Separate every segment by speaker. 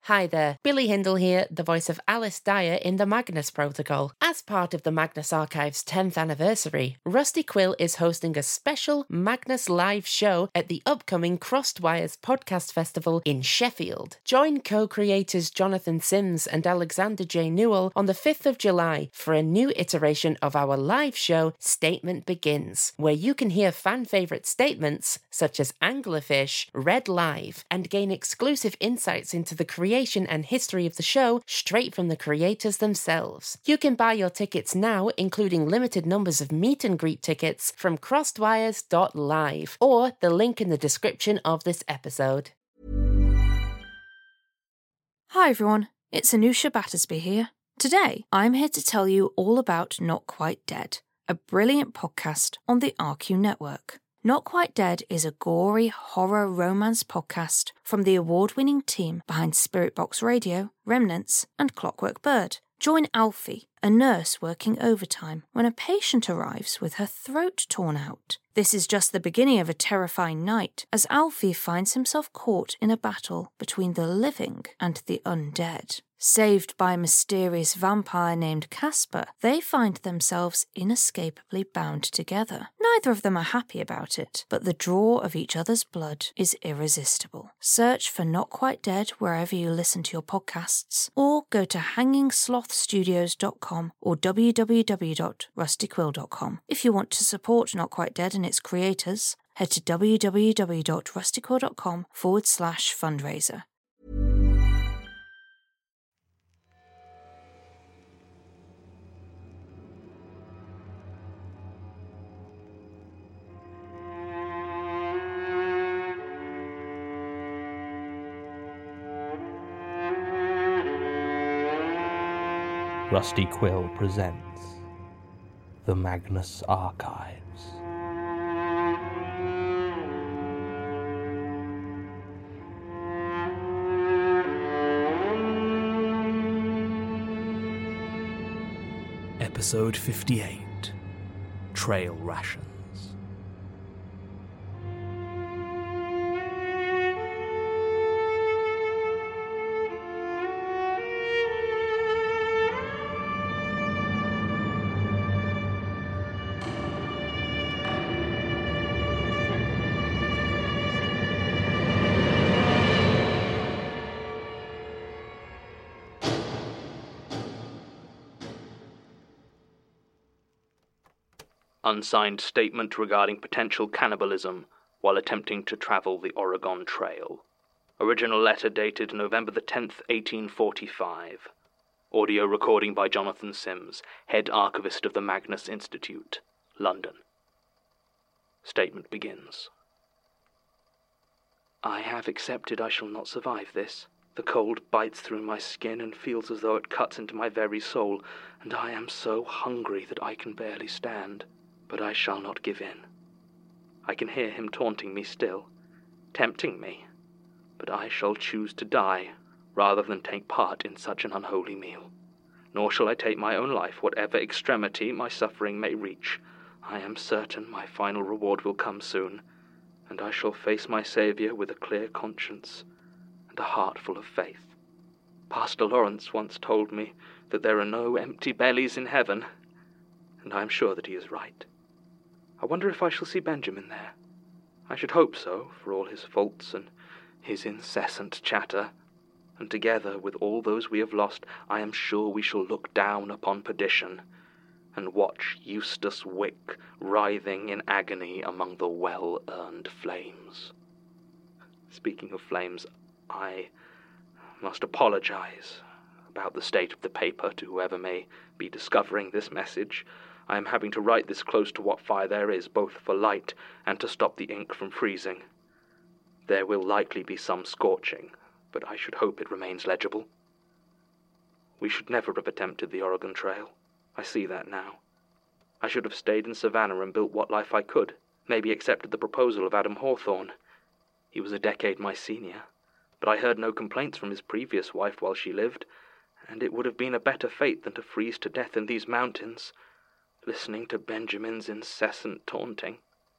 Speaker 1: Hi there, Billy Hindle here, the voice of Alice Dyer in the Magnus Protocol. As part of the Magnus Archive's 10th anniversary, Rusty Quill is hosting a special Magnus live show at the upcoming Crossed Wires Podcast Festival in Sheffield. Join co-creators Jonathan Sims and Alexander J. Newell on the 5th of July for a new iteration of our live show, Statement Begins, where you can hear fan-favourite statements such as Anglerfish read live and gain exclusive insights into the creation and history of the show straight from the creators themselves. You can buy your tickets now, including limited numbers of meet and greet tickets from crossedwires.live or the link in the description of this episode.
Speaker 2: Hi everyone, it's Anusha Battersby here. Today, I'm here to tell you all about Not Quite Dead, a brilliant podcast on the RQ Network. Not Quite Dead is a gory horror romance podcast from the award-winning team behind Spirit Box Radio, Remnants, and Clockwork Bird. Join Alfie, a nurse working overtime, when a patient arrives with her throat torn out. This is just the beginning of a terrifying night, as Alfie finds himself caught in a battle between the living and the undead. Saved by a mysterious vampire named Casper, they find themselves inescapably bound together. Neither of them are happy about it, but the draw of each other's blood is irresistible. Search for Not Quite Dead wherever you listen to your podcasts, or go to hangingslothstudios.com or www.rustyquill.com. If you want to support Not Quite Dead and its creators, head to www.rustyquill.com/fundraiser.
Speaker 3: Rusty Quill presents The Magnus Archives. Episode 58, Trail Rations. Unsigned statement regarding potential cannibalism while attempting to travel the Oregon Trail. Original letter dated November the 10th, 1845. Audio recording by Jonathan Sims, head archivist of the Magnus Institute, London. Statement begins. I have accepted I shall not survive this. The cold bites through my skin and feels as though it cuts into my very soul, and I am so hungry that I can barely stand. But I shall not give in. I can hear him taunting me still, tempting me, but I shall choose to die rather than take part in such an unholy meal. Nor shall I take my own life, whatever extremity my suffering may reach. I am certain my final reward will come soon, and I shall face my Saviour with a clear conscience and a heart full of faith. Pastor Lawrence once told me that there are no empty bellies in heaven, and I am sure that he is right. I wonder if I shall see Benjamin there. I should hope so, for all his faults and his incessant chatter, and together with all those we have lost, I am sure we shall look down upon perdition, and watch Eustace Wick writhing in agony among the well-earned flames. Speaking of flames, I must apologize about the state of the paper to whoever may be discovering this message. I am having to write this close to what fire there is, both for light and to stop the ink from freezing. There will likely be some scorching, but I should hope it remains legible. We should never have attempted the Oregon Trail. I see that now. I should have stayed in Savannah and built what life I could, maybe accepted the proposal of Adam Hawthorne. He was a decade my senior, but I heard no complaints from his previous wife while she lived, and it would have been a better fate than to freeze to death in these mountains, listening to Benjamin's incessant taunting.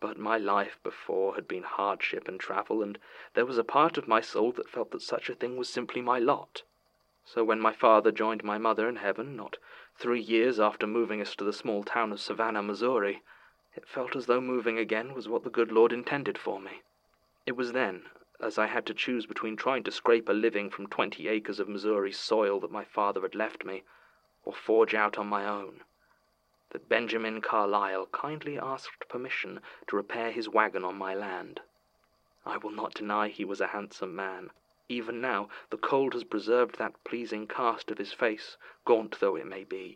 Speaker 3: But my life before had been hardship and travel, and there was a part of my soul that felt that such a thing was simply my lot. So when my father joined my mother in heaven, not 3 years after moving us to the small town of Savannah, Missouri, it felt as though moving again was what the good Lord intended for me. It was then, as I had to choose between trying to scrape a living from 20 acres of Missouri soil that my father had left me, or forge out on my own, that Benjamin Carlyle kindly asked permission to repair his wagon on my land. I will not deny he was a handsome man. Even now, the cold has preserved that pleasing cast of his face, gaunt though it may be.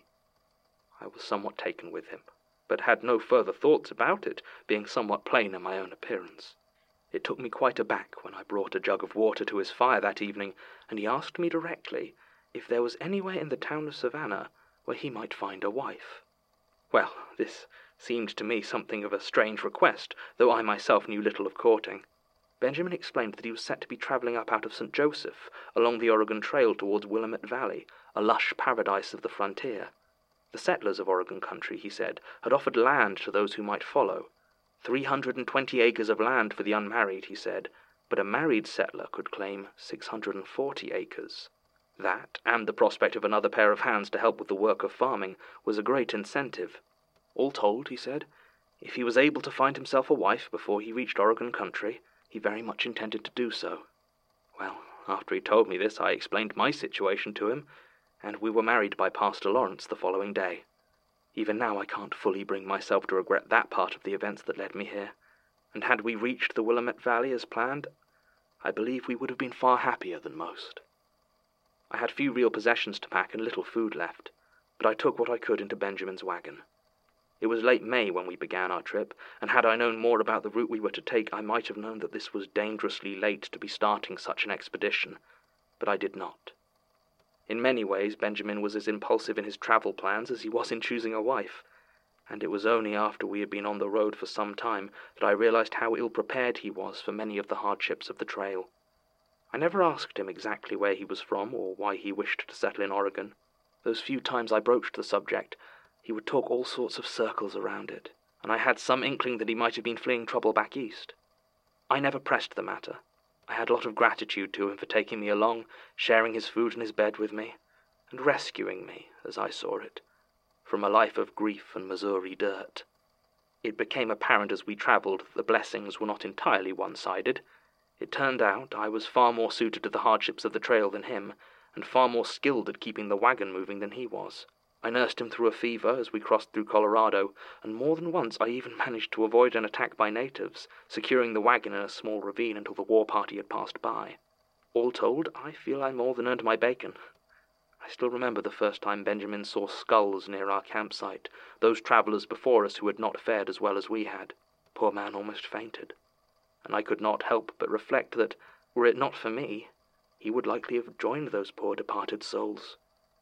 Speaker 3: I was somewhat taken with him, but had no further thoughts about it, being somewhat plain in my own appearance. It took me quite aback when I brought a jug of water to his fire that evening, and he asked me directly if there was anywhere in the town of Savannah where he might find a wife. Well, this seemed to me something of a strange request, though I myself knew little of courting. Benjamin explained that he was set to be travelling up out of St. Joseph, along the Oregon Trail towards Willamette Valley, a lush paradise of the frontier. The settlers of Oregon country, he said, had offered land to those who might follow. 320 acres of land for the unmarried, he said, but a married settler could claim 640 acres. That, and the prospect of another pair of hands to help with the work of farming, was a great incentive. All told, he said, if he was able to find himself a wife before he reached Oregon country, he very much intended to do so. Well, after he told me this, I explained my situation to him, and we were married by Pastor Lawrence the following day. Even now I can't fully bring myself to regret that part of the events that led me here, and had we reached the Willamette Valley as planned, I believe we would have been far happier than most. I had few real possessions to pack and little food left, but I took what I could into Benjamin's wagon. It was late May when we began our trip, and had I known more about the route we were to take, I might have known that this was dangerously late to be starting such an expedition, but I did not. In many ways, Benjamin was as impulsive in his travel plans as he was in choosing a wife, and it was only after we had been on the road for some time that I realized how ill-prepared he was for many of the hardships of the trail. I never asked him exactly where he was from or why he wished to settle in Oregon. Those few times I broached the subject, he would talk all sorts of circles around it, and I had some inkling that he might have been fleeing trouble back east. I never pressed the matter. I had a lot of gratitude to him for taking me along, sharing his food and his bed with me, and rescuing me, as I saw it, from a life of grief and Missouri dirt. It became apparent as we travelled that the blessings were not entirely one-sided. It turned out I was far more suited to the hardships of the trail than him, and far more skilled at keeping the wagon moving than he was. I nursed him through a fever as we crossed through Colorado, and more than once I even managed to avoid an attack by natives, securing the wagon in a small ravine until the war party had passed by. All told, I feel I more than earned my bacon. I still remember the first time Benjamin saw skulls near our campsite, those travellers before us who had not fared as well as we had. Poor man almost fainted, and I could not help but reflect that, were it not for me, he would likely have joined those poor departed souls.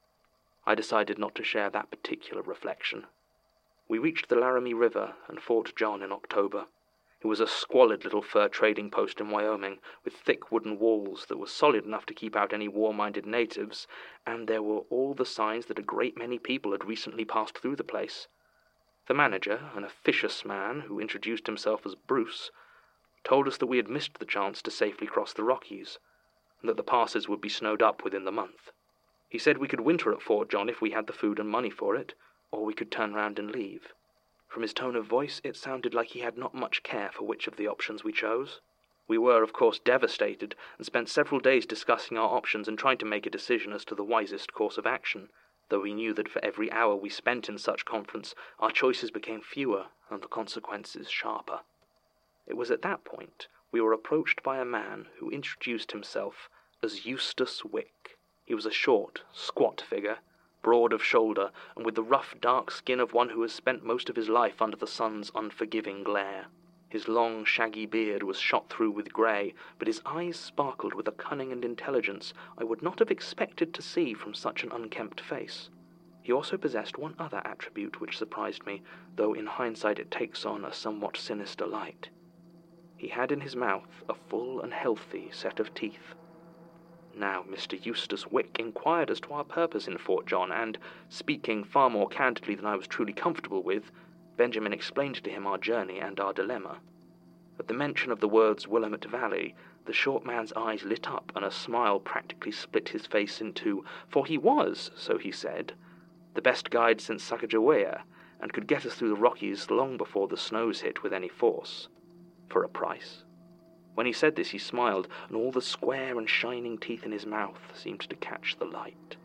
Speaker 3: I decided not to share that particular reflection. We reached the Laramie River and Fort John in October. It was a squalid little fur trading post in Wyoming, with thick wooden walls that were solid enough to keep out any war-minded natives, and there were all the signs that a great many people had recently passed through the place. The manager, an officious man who introduced himself as Bruce, told us that we had missed the chance to safely cross the Rockies, and that the passes would be snowed up within the month. He said we could winter at Fort John if we had the food and money for it, or we could turn round and leave. From his tone of voice, it sounded like he had not much care for which of the options we chose. We were, of course, devastated, and spent several days discussing our options and trying to make a decision as to the wisest course of action, though we knew that for every hour we spent in such conference, our choices became fewer and the consequences sharper. It was at that point we were approached by a man who introduced himself as Eustace Wick. He was a short, squat figure, broad of shoulder, and with the rough, dark skin of one who has spent most of his life under the sun's unforgiving glare. His long, shaggy beard was shot through with grey, but his eyes sparkled with a cunning and intelligence I would not have expected to see from such an unkempt face. He also possessed one other attribute which surprised me, though in hindsight it takes on a somewhat sinister light. He had in his mouth a full and healthy set of teeth. Now, Mr. Eustace Wick inquired as to our purpose in Fort John, and, speaking far more candidly than I was truly comfortable with, Benjamin explained to him our journey and our dilemma. At the mention of the words Willamette Valley, the short man's eyes lit up and a smile practically split his face in two, for he was, so he said, the best guide since Sacagawea, and could get us through the Rockies long before the snows hit with any force. For a price. When he said this, he smiled, and all the square and shining teeth in his mouth seemed to catch the light.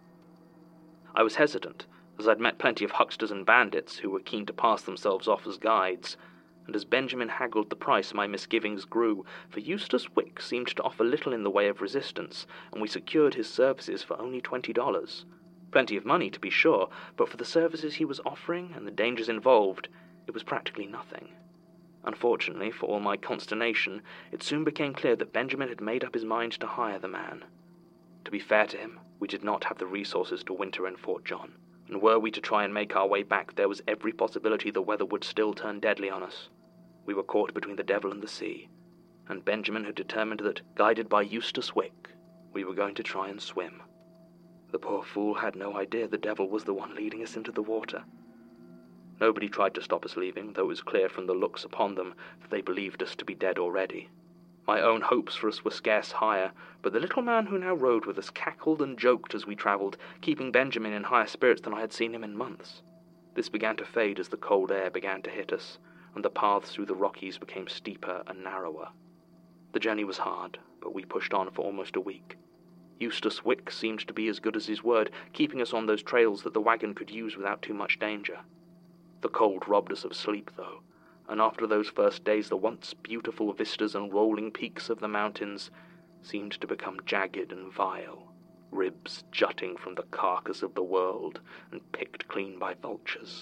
Speaker 3: I was hesitant, as I'd met plenty of hucksters and bandits who were keen to pass themselves off as guides, and as Benjamin haggled the price, my misgivings grew, for Eustace Wick seemed to offer little in the way of resistance, and we secured his services for only $20. Plenty of money, to be sure, but for the services he was offering and the dangers involved, it was practically nothing. Unfortunately, for all my consternation, it soon became clear that Benjamin had made up his mind to hire the man. To be fair to him, we did not have the resources to winter in Fort John, and were we to try and make our way back, there was every possibility the weather would still turn deadly on us. We were caught between the devil and the sea, and Benjamin had determined that, guided by Eustace Wick, we were going to try and swim. The poor fool had no idea the devil was the one leading us into the water. Nobody tried to stop us leaving, though it was clear from the looks upon them that they believed us to be dead already. My own hopes for us were scarce higher, but the little man who now rode with us cackled and joked as we travelled, keeping Benjamin in higher spirits than I had seen him in months. This began to fade as the cold air began to hit us, and the paths through the Rockies became steeper and narrower. The journey was hard, but we pushed on for almost a week. Eustace Wick seemed to be as good as his word, keeping us on those trails that the wagon could use without too much danger. The cold robbed us of sleep, though, and after those first days the once beautiful vistas and rolling peaks of the mountains seemed to become jagged and vile, ribs jutting from the carcass of the world and picked clean by vultures.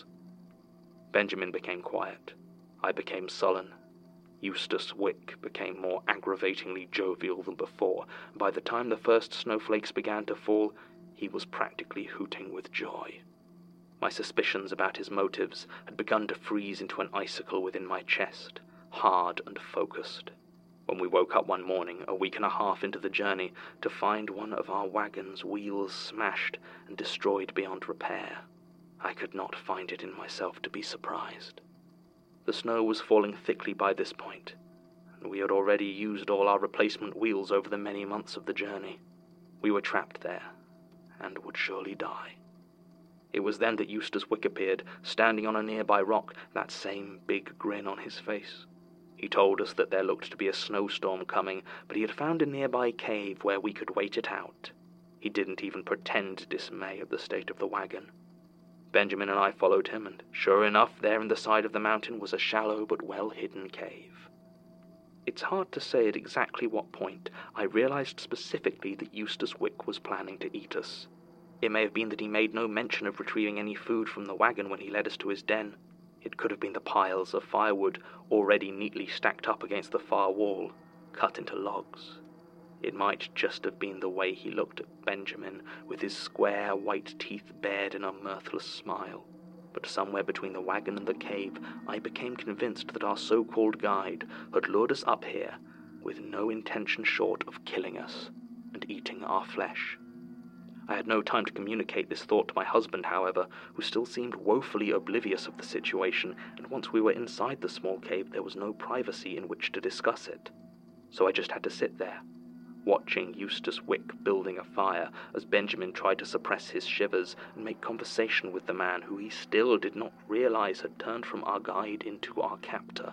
Speaker 3: Benjamin became quiet. I became sullen. Eustace Wick became more aggravatingly jovial than before, and by the time the first snowflakes began to fall, he was practically hooting with joy. My suspicions about his motives had begun to freeze into an icicle within my chest, hard and focused, when we woke up one morning, a week and a half into the journey, to find one of our wagon's wheels smashed and destroyed beyond repair. I could not find it in myself to be surprised. The snow was falling thickly by this point, and we had already used all our replacement wheels over the many months of the journey. We were trapped there, and would surely die. It was then that Eustace Wick appeared, standing on a nearby rock, that same big grin on his face. He told us that there looked to be a snowstorm coming, but he had found a nearby cave where we could wait it out. He didn't even pretend dismay at the state of the wagon. Benjamin and I followed him, and sure enough, there in the side of the mountain was a shallow but well-hidden cave. It's hard to say at exactly what point I realized specifically that Eustace Wick was planning to eat us. It may have been that he made no mention of retrieving any food from the wagon when he led us to his den. It could have been the piles of firewood already neatly stacked up against the far wall, cut into logs. It might just have been the way he looked at Benjamin, with his square white teeth bared in a mirthless smile. But somewhere between the wagon and the cave, I became convinced that our so-called guide had lured us up here with no intention short of killing us and eating our flesh. I had no time to communicate this thought to my husband, however, who still seemed woefully oblivious of the situation, and once we were inside the small cave, there was no privacy in which to discuss it. So I just had to sit there, watching Eustace Wick building a fire as Benjamin tried to suppress his shivers and make conversation with the man who he still did not realize had turned from our guide into our captor.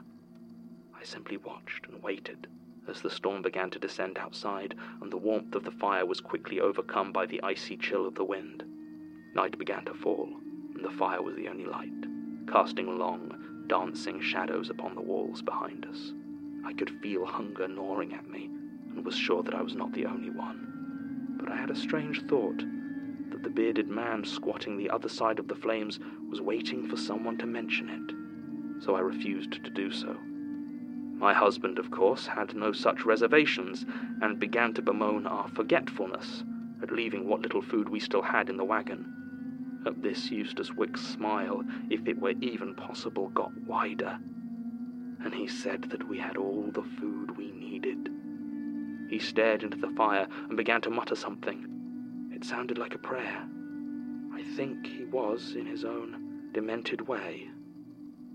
Speaker 3: I simply watched and waited as the storm began to descend outside, and the warmth of the fire was quickly overcome by the icy chill of the wind. Night began to fall, and the fire was the only light, casting long, dancing shadows upon the walls behind us. I could feel hunger gnawing at me, and was sure that I was not the only one. But I had a strange thought, that the bearded man squatting the other side of the flames was waiting for someone to mention it, so I refused to do so. My husband, of course, had no such reservations, and began to bemoan our forgetfulness at leaving what little food we still had in the wagon. At this, Eustace Wick's smile, if it were even possible, got wider, and he said that we had all the food we needed. He stared into the fire and began to mutter something. It sounded like a prayer. I think he was, in his own demented way,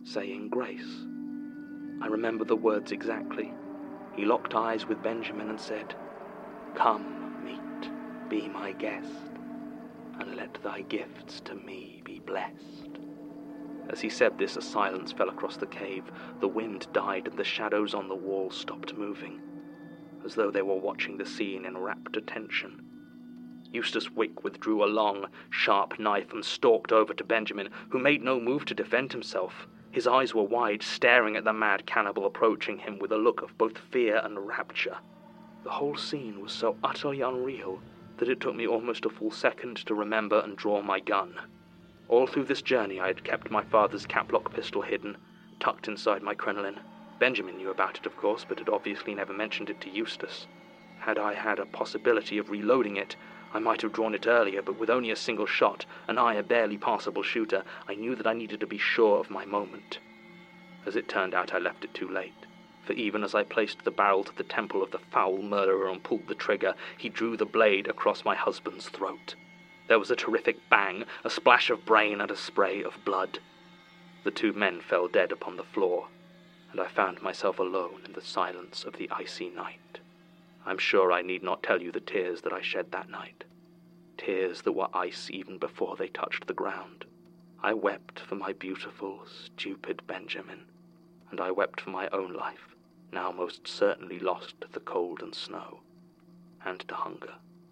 Speaker 3: saying grace. I remember the words exactly. He locked eyes with Benjamin and said, "Come, meet, be my guest, and let thy gifts to me be blessed." As he said this, a silence fell across the cave. The wind died and the shadows on the wall stopped moving, as though they were watching the scene in rapt attention. Eustace Wick withdrew a long, sharp knife and stalked over to Benjamin, who made no move to defend himself. His eyes were wide, staring at the mad cannibal approaching him with a look of both fear and rapture. The whole scene was so utterly unreal that it took me almost a full second to remember and draw my gun. All through this journey I had kept my father's caplock pistol hidden, tucked inside my crinoline. Benjamin knew about it, of course, but had obviously never mentioned it to Eustace. Had I had a possibility of reloading it, I might have drawn it earlier, but with only a single shot, and I a barely passable shooter, I knew that I needed to be sure of my moment. As it turned out, I left it too late, for even as I placed the barrel to the temple of the foul murderer and pulled the trigger, he drew the blade across my husband's throat. There was a terrific bang, a splash of brain and a spray of blood. The two men fell dead upon the floor, and I found myself alone in the silence of the icy night. I'm sure I need not tell you the tears that I shed that night, tears that were ice even before they touched the ground. I wept for my beautiful, stupid Benjamin, and I wept for my own life, now most certainly lost to the cold and snow, and to hunger.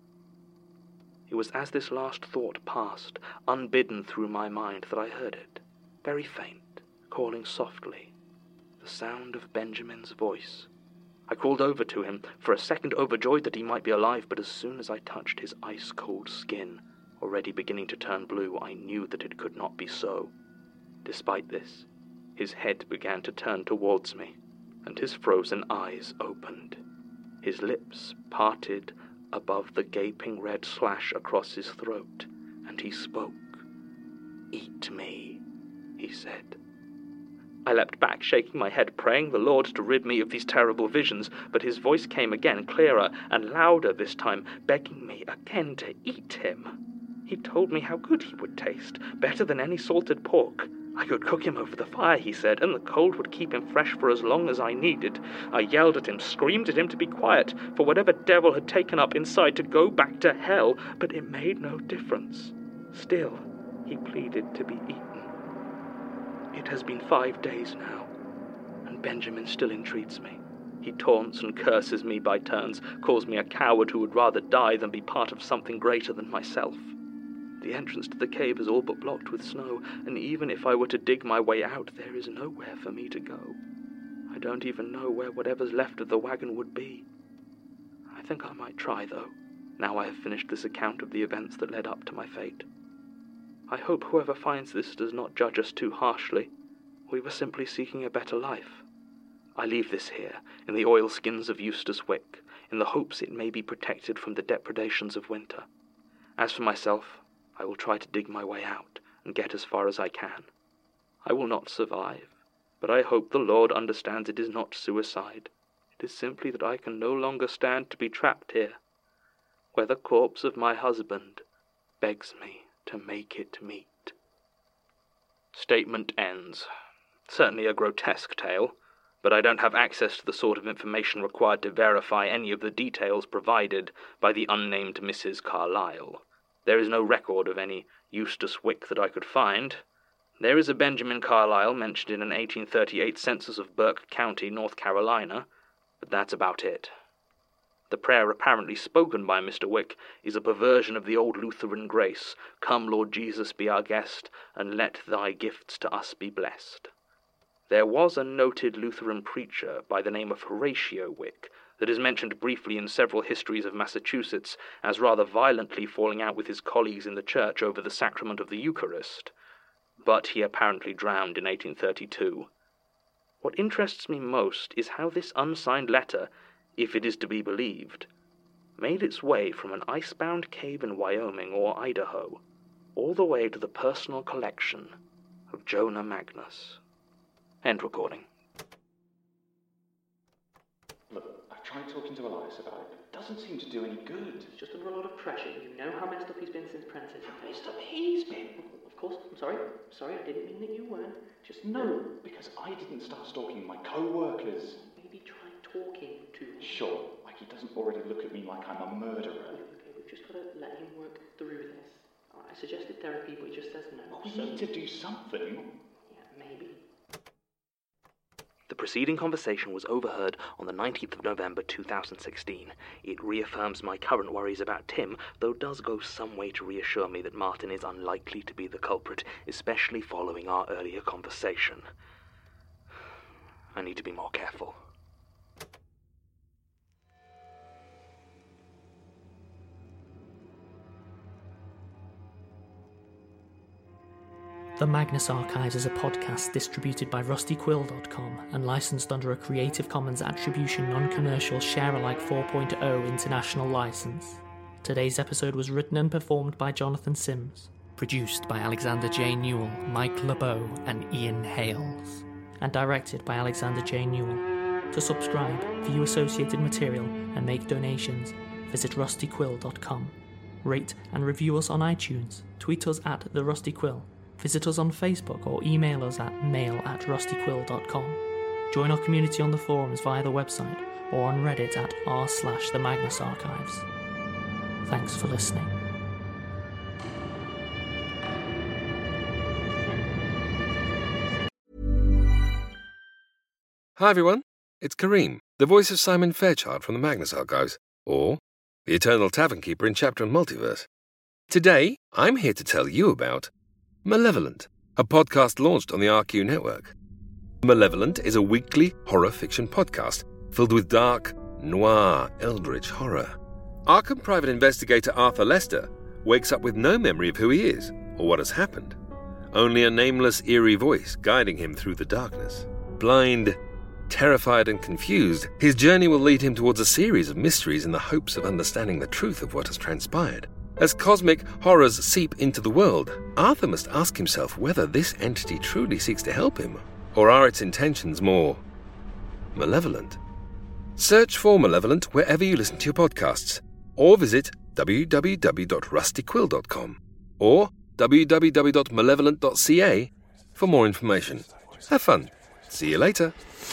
Speaker 3: It was as this last thought passed, unbidden through my mind, that I heard it, very faint, calling softly, the sound of Benjamin's voice. I crawled over to him, for a second overjoyed that he might be alive, but as soon as I touched his ice-cold skin, already beginning to turn blue, I knew that it could not be so. Despite this, his head began to turn towards me, and his frozen eyes opened. His lips parted above the gaping red slash across his throat, and he spoke. "Eat me," he said. I leapt back, shaking my head, praying the Lord to rid me of these terrible visions, but his voice came again, clearer and louder this time, begging me again to eat him. He told me how good he would taste, better than any salted pork. I could cook him over the fire, he said, and the cold would keep him fresh for as long as I needed. I yelled at him, screamed at him to be quiet, for whatever devil had taken up inside to go back to hell, but it made no difference. Still, he pleaded to be eaten. It has been 5 days now, and Benjamin still entreats me. He taunts and curses me by turns, calls me a coward who would rather die than be part of something greater than myself. The entrance to the cave is all but blocked with snow, and even if I were to dig my way out, there is nowhere for me to go. I don't even know where whatever's left of the wagon would be. I think I might try, though, now I have finished this account of the events that led up to my fate. I hope whoever finds this does not judge us too harshly. We were simply seeking a better life. I leave this here, in the oilskins of Eustace Wick, in the hopes it may be protected from the depredations of winter. As for myself, I will try to dig my way out and get as far as I can. I will not survive, but I hope the Lord understands it is not suicide. It is simply that I can no longer stand to be trapped here, where the corpse of my husband begs me to make it meet. Statement ends. Certainly a grotesque tale, but I don't have access to the sort of information required to verify any of the details provided by the unnamed Mrs. Carlyle. There is no record of any Eustace Wick that I could find. There is a Benjamin Carlyle mentioned in an 1838 census of Burke County, North Carolina, but that's about it. The prayer apparently spoken by Mr. Wick is a perversion of the old Lutheran grace, "Come, Lord Jesus, be our guest, and let thy gifts to us be blessed." There was a noted Lutheran preacher by the name of Horatio Wick that is mentioned briefly in several histories of Massachusetts as rather violently falling out with his colleagues in the church over the sacrament of the Eucharist, but he apparently drowned in 1832. What interests me most is how this unsigned letter, if it is to be believed, made its way from an icebound cave in Wyoming or Idaho, all the way to the personal collection of Jonah Magnus. End recording.
Speaker 4: Look, I've tried talking to Elias about it, but it doesn't seem to do any good.
Speaker 5: He's just under a lot of pressure. You know how messed up he's been since Prentice.
Speaker 4: How messed up he's been?
Speaker 5: Of course, I'm sorry. Sorry, I didn't mean that you weren't. Just
Speaker 4: No, because I didn't start stalking my co-workers.
Speaker 5: maybe try talking to him.
Speaker 4: Sure, like he doesn't already look at me like I'm a murderer.
Speaker 5: Okay, we've just got to let him work through this. I suggested therapy, but he just says no.
Speaker 4: Well, we
Speaker 5: so,
Speaker 4: need to do something.
Speaker 5: yeah, maybe.
Speaker 3: The preceding conversation was overheard on the 19th of November 2016. It reaffirms my current worries about Tim, though does go some way to reassure me that Martin is unlikely to be the culprit, especially following our earlier conversation. I need to be more careful.
Speaker 6: The Magnus Archives is a podcast distributed by rustyquill.com and licensed under a Creative Commons Attribution Non-Commercial Share-alike 4.0 international license. Today's episode was written and performed by Jonathan Sims, produced by Alexander J. Newell, Mike LeBeau and Ian Hales, and directed by Alexander J. Newell. To subscribe, view associated material and make donations, visit rustyquill.com. Rate and review us on iTunes, tweet us at The Rusty Quill, visit us on Facebook or email us at mail@rustyquill.com. Join our community on the forums via the website or on Reddit at r/The Magnus Archives. Thanks for listening.
Speaker 7: Hi everyone, it's Kareem, the voice of Simon Fairchild from the Magnus Archives, or the Eternal Tavern Keeper in Chapter and Multiverse. Today, I'm here to tell you about Malevolent, a podcast launched on the RQ network. Malevolent is a weekly horror fiction podcast filled with dark, noir, eldritch horror. Arkham private investigator Arthur Lester wakes up with no memory of who he is or what has happened, only a nameless, eerie voice guiding him through the darkness. Blind, terrified and confused, his journey will lead him towards a series of mysteries in the hopes of understanding the truth of what has transpired. As cosmic horrors seep into the world, Arthur must ask himself whether this entity truly seeks to help him, or are its intentions more malevolent. Search for Malevolent wherever you listen to your podcasts, or visit www.rustyquill.com or www.malevolent.ca for more information. Have fun. See you later.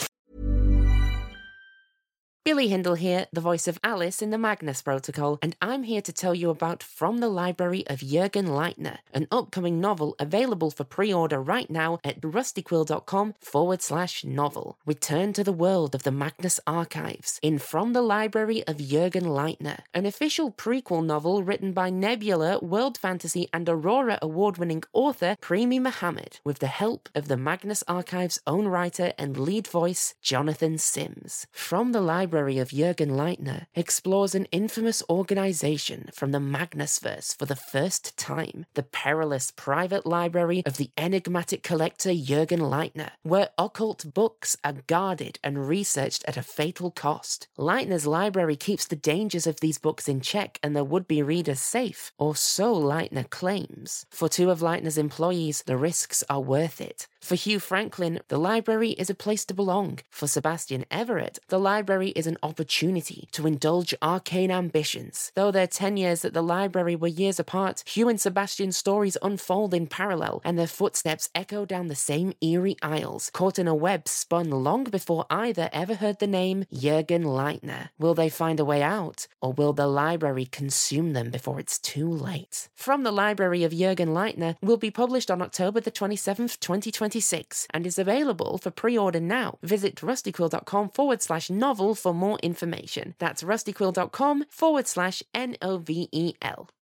Speaker 1: Billy Hindle here, the voice of Alice in the Magnus Protocol, and I'm here to tell you about From the Library of Jürgen Leitner, an upcoming novel available for pre-order right now at rustyquill.com/novel. Return to the world of the Magnus Archives in From the Library of Jürgen Leitner, an official prequel novel written by Nebula, World Fantasy and Aurora award-winning author Premi Mohammed, with the help of the Magnus Archives' own writer and lead voice, Jonathan Sims. From the Library of Jürgen Leitner explores an infamous organization from the Magnusverse for the first time, the perilous private library of the enigmatic collector Jürgen Leitner, where occult books are guarded and researched at a fatal cost. Leitner's library keeps the dangers of these books in check and their would-be readers safe, or so Leitner claims. For two of Leitner's employees, the risks are worth it. For Hugh Franklin, the library is a place to belong. For Sebastian Everett, the library is an opportunity to indulge arcane ambitions. Though their tenures at the library were years apart, Hugh and Sebastian's stories unfold in parallel, and their footsteps echo down the same eerie aisles, caught in a web spun long before either ever heard the name Jürgen Leitner. Will they find a way out, or will the library consume them before it's too late? From the Library of Jürgen Leitner will be published on October the 27th, 2026, and is available for pre-order now. Visit rustyquill.com/novel for more information. That's rustyquill.com/NOVEL.